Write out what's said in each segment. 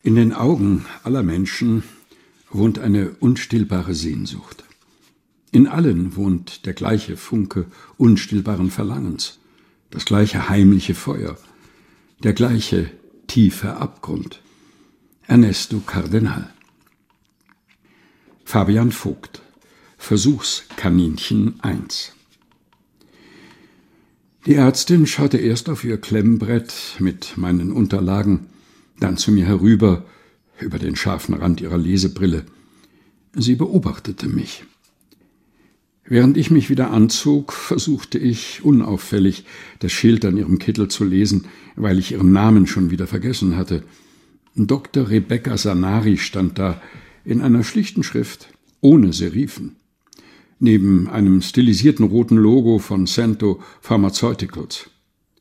In den Augen aller Menschen wohnt eine unstillbare Sehnsucht. In allen wohnt der gleiche Funke unstillbaren Verlangens, das gleiche heimliche Feuer, der gleiche tiefe Abgrund. Ernesto Cardenal. Fabian Vogt, Versuchskaninchen 1. Die Ärztin schaute erst auf ihr Klemmbrett mit meinen Unterlagen, dann zu mir herüber, über den scharfen Rand ihrer Lesebrille. Sie beobachtete mich. Während ich mich wieder anzog, versuchte ich, unauffällig, das Schild an ihrem Kittel zu lesen, weil ich ihren Namen schon wieder vergessen hatte. Dr. Rebecca Sanari stand da, in einer schlichten Schrift, ohne Serifen, neben einem stilisierten roten Logo von Cento Pharmaceuticals.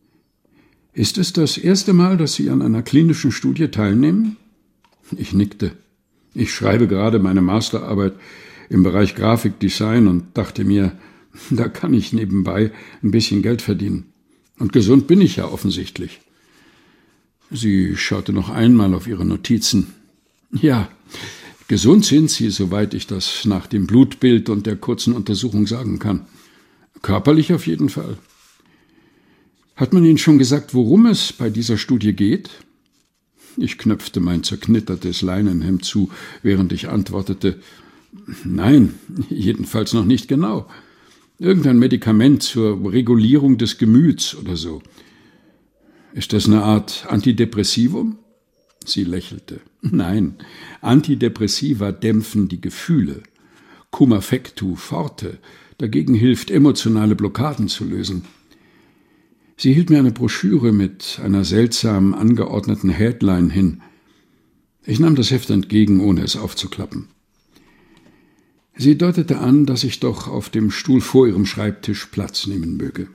»Ist es das erste Mal, dass Sie an einer klinischen Studie teilnehmen?« Ich nickte. Ich schreibe gerade meine Masterarbeit im Bereich Grafikdesign und dachte mir, da kann ich nebenbei ein bisschen Geld verdienen. Und gesund bin ich ja offensichtlich. Sie schaute noch einmal auf ihre Notizen. Ja, gesund sind Sie, soweit ich das nach dem Blutbild und der kurzen Untersuchung sagen kann. Körperlich auf jeden Fall. Hat man Ihnen schon gesagt, worum es bei dieser Studie geht? Ich knöpfte mein zerknittertes Leinenhemd zu, während ich antwortete, nein, jedenfalls noch nicht genau. Irgendein Medikament zur Regulierung des Gemüts oder so. Ist das eine Art Antidepressivum? Sie lächelte. Nein, Antidepressiva dämpfen die Gefühle. Cum affectu forte dagegen hilft, emotionale Blockaden zu lösen. Sie hielt mir eine Broschüre mit einer seltsam angeordneten Headline hin. Ich nahm das Heft entgegen, ohne es aufzuklappen. Sie deutete an, dass ich doch auf dem Stuhl vor ihrem Schreibtisch Platz nehmen möge.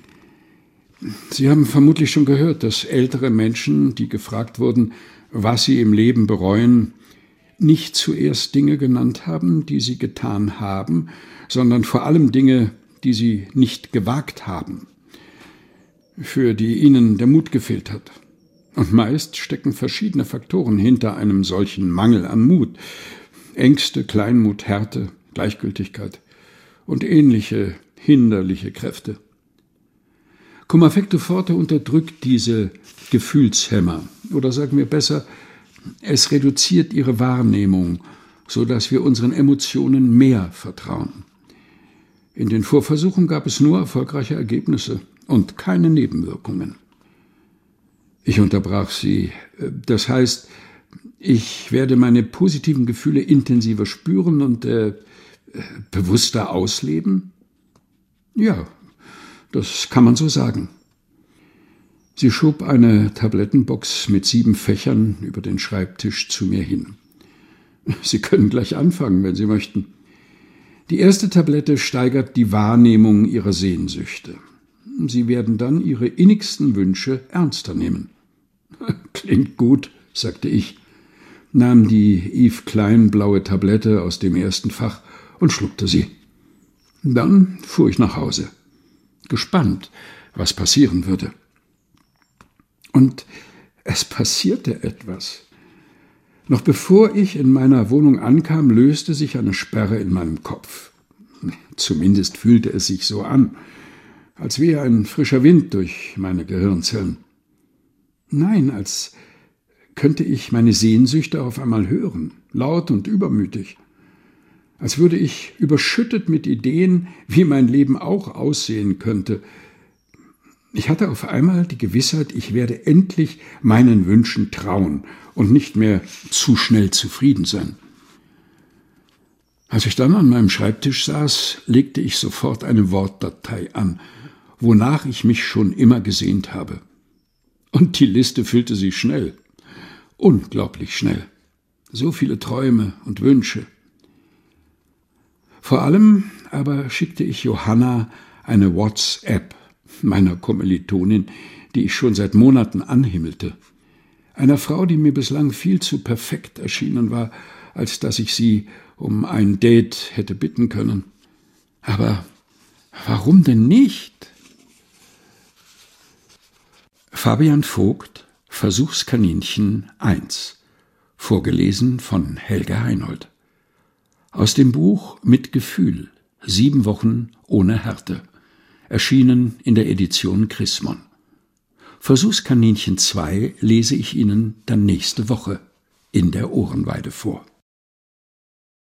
Sie haben vermutlich schon gehört, dass ältere Menschen, die gefragt wurden, was sie im Leben bereuen, nicht zuerst Dinge genannt haben, die sie getan haben, sondern vor allem Dinge, die sie nicht gewagt haben, für die ihnen der Mut gefehlt hat. Und meist stecken verschiedene Faktoren hinter einem solchen Mangel an Mut. Ängste, Kleinmut, Härte, Gleichgültigkeit und ähnliche hinderliche Kräfte. Cum affectu forte unterdrückt diese Gefühlshämmer, oder sagen wir besser, es reduziert ihre Wahrnehmung, so dass wir unseren Emotionen mehr vertrauen. In den Vorversuchen gab es nur erfolgreiche Ergebnisse und keine Nebenwirkungen. Ich unterbrach sie. Das heißt, ich werde meine positiven Gefühle intensiver spüren und bewusster ausleben? Ja, das kann man so sagen. Sie schob eine Tablettenbox mit 7 Fächern über den Schreibtisch zu mir hin. Sie können gleich anfangen, wenn Sie möchten. Die erste Tablette steigert die Wahrnehmung Ihrer Sehnsüchte. Sie werden dann Ihre innigsten Wünsche ernster nehmen. Klingt gut, sagte ich, nahm die Yves Klein blaue Tablette aus dem ersten Fach und schluckte sie. Dann fuhr ich nach Hause, gespannt, was passieren würde. Und es passierte etwas. Noch bevor ich in meiner Wohnung ankam, löste sich eine Sperre in meinem Kopf. Zumindest fühlte es sich so an, als wehe ein frischer Wind durch meine Gehirnzellen. Nein, als könnte ich meine Sehnsüchte auf einmal hören, laut und übermütig. Als würde ich überschüttet mit Ideen, wie mein Leben auch aussehen könnte. Ich hatte auf einmal die Gewissheit, ich werde endlich meinen Wünschen trauen und nicht mehr zu schnell zufrieden sein. Als ich dann an meinem Schreibtisch saß, legte ich sofort eine Wortdatei an, wonach ich mich schon immer gesehnt habe. Und die Liste füllte sich schnell, unglaublich schnell. So viele Träume und Wünsche. Vor allem aber schickte ich Johanna eine WhatsApp, meiner Kommilitonin, die ich schon seit Monaten anhimmelte. Einer Frau, die mir bislang viel zu perfekt erschienen war, als dass ich sie um ein Date hätte bitten können. Aber warum denn nicht? Fabian Vogt, Versuchskaninchen 1. Vorgelesen von Helge Heinold. Aus dem Buch Mit Gefühl, 7 Wochen ohne Härte. Erschienen in der Edition Chrismon. Versuchskaninchen 2 lese ich Ihnen dann nächste Woche in der Ohrenweide vor.